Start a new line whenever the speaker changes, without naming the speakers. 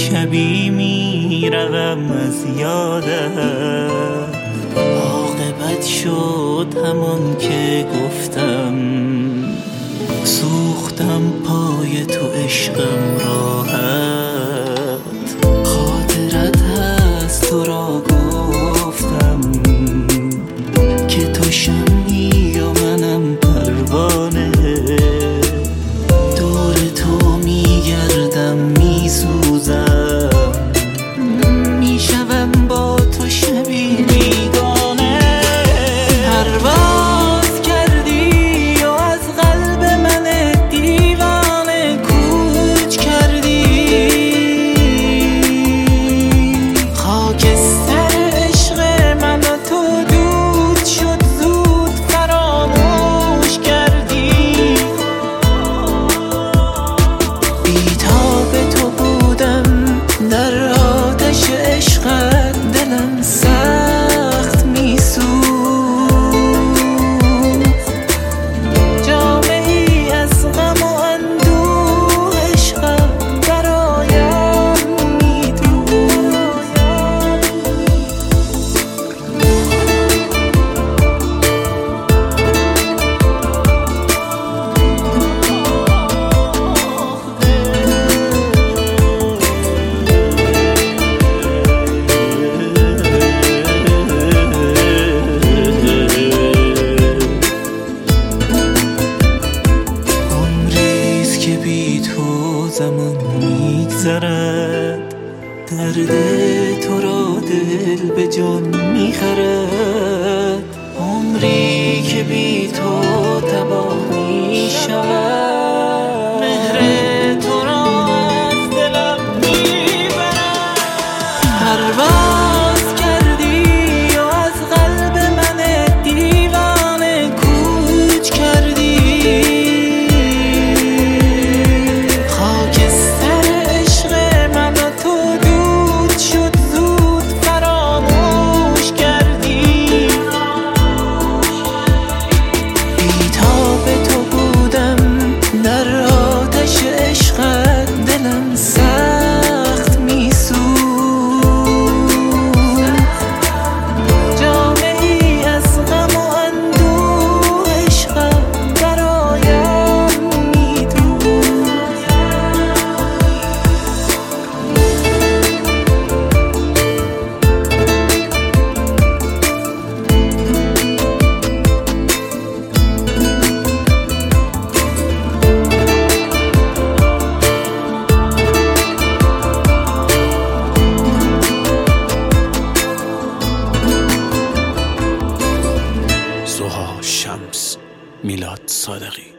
شبی میروم از یادت، عاقبت شد همان که گفتم، سوختم پای تو عشقم راحت، خاطرت هست تو را گفتم که تو شمعی و منم پروانه، دور تو میگردم میسوزم، میشوم با تو شبی بیگانه. پرواز کردی و از قلب من دیوانه کوچ کردی، خاکستر عشق من و تو دود شد زود فراموش کردی. بیتاب تو بودم در آتش عشقت، دلم سخت میسوخت، جامه ای از غم و اندوه عشقم برایم میدوخت. زمان میگذرد، درد تو را دل به جان میخرد، عمری که بی تو تباه میشود، مهر تو را از دلم میبرد. پرواز کردی و از قلب من دیوانه کوچ کردی،
شمس میلاد صادقی.